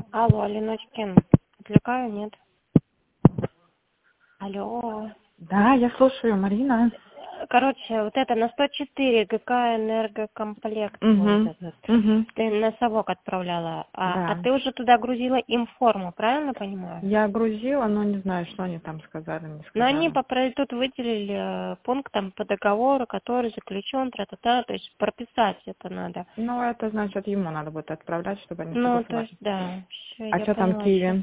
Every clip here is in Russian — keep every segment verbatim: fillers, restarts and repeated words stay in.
Алло, Леночкин. Отвлекаю, нет? Алло. Да, я слушаю, Марина. Короче, вот это на сто четыре ГК энергокомплект твой вот Угу. этот. Угу. Ты на совок отправляла. А, а Да. ты уже туда грузила им форму, правильно понимаю? Я грузила, но не знаю, что они там сказали, не Но они сказали. по про- тут выделили э, пункт там по договору, который заключен, тра-та-та, то есть прописать это надо. Ну, это значит, ему надо будет отправлять, чтобы они Ну, то есть, согласовали. да, все, А я что там поняла сейчас. Киви?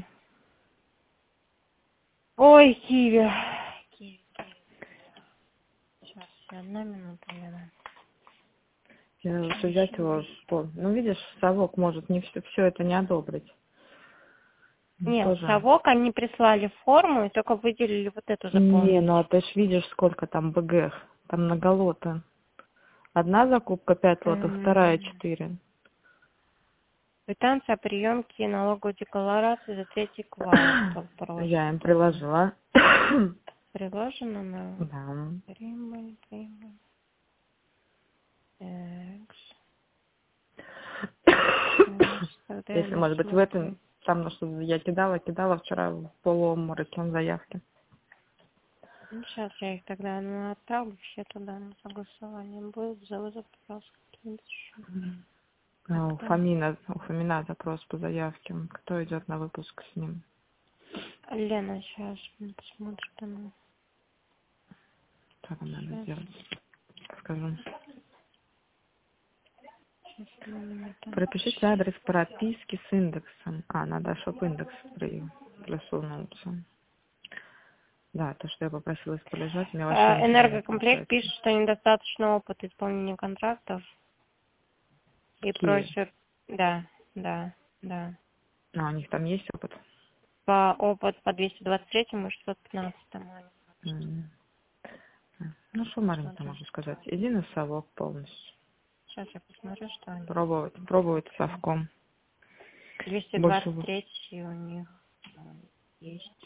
Ой, Киви. Киви. Сейчас, одна минута, Лена. Я лучше взять его в пол. Ну, видишь, совок может не все, все это не одобрить. Ну, Нет, тоже. совок они прислали форму и только выделили вот эту Не, заполнить. ну а ты ж видишь, сколько там БГ. Там много лота. Одна закупка пять лотов, вторая М, четыре. Квитанция о приемке налоговой декларации за третий квартал Я им просто. приложила. Приложено на Да. прибыль, прибыль. Экс. Сейчас, тогда я Если, может быть, в этом, посмотрю. там, ну, что я кидала, кидала вчера в полуобмороке он заявки. Ну, сейчас я их тогда ну, отправлю все туда на согласование. Будет за запрос какие-нибудь еще. А у Тогда. Фомина, у Фомина запрос по заявке. Кто идет на выпуск с ним? Лена, сейчас посмотрим. Там. Что там надо Сейчас, сделать? Скажу. сейчас, одну минуту. Пропишите адрес прописки с индексом. А, надо, чтобы индекс при просунулся. Да, то, что я попросила из полежать, мне вообще Э, нифига не Энергокомплект получается. пишет, что недостаточно опыта исполнения контрактов и Киви. просят, да, да, да, А, у них там есть опыт? по опыт по двести двадцать третьему и шестьсот пятнадцатому. М. Ну, что, Марин, там Смотрю, могу сказать? Иди на совок полностью. сейчас я посмотрю, что они. Пробовать, пробовать совком. двести Больше, двадцать в- три у них э, есть.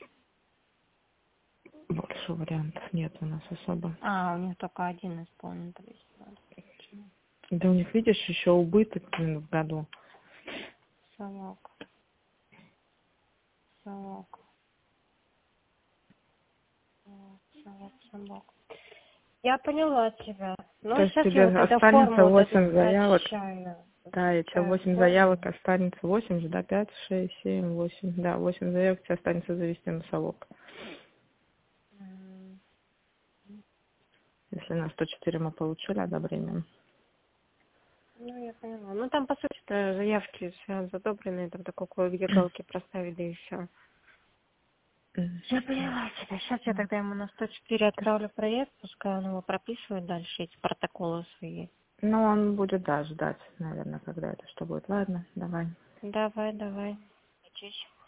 больше вариантов нет у нас особо. А, у них только один исполнен по двести двадцать три. Да у них, видишь, еще убыток, блин, в году. Совок, совок, совок, совок, совок. Я поняла тебя. То Ну, есть сейчас я тебе вот тогда останется форму вот эту восемь заявок. скачаю. Да, и тебе Скачаю восемь форму. заявок останется. восемь же, да, пять, шесть, семь, восемь. Да, восемь заявок тебе останется завести на совок. М, Если на сто четыре мы получили одобрение. Ну, я поняла. Ну, там, по сути-то, заявки все задобренные, тогда какое где галки проставить, да и все. М. Я поняла тебя. Сейчас я тогда ему на сто четыре отправлю проект, пускай он его прописывает дальше, эти протоколы свои. Ну, он будет, да, ждать, наверное, когда это что будет. Ладно, давай. Давай, давай. Учись.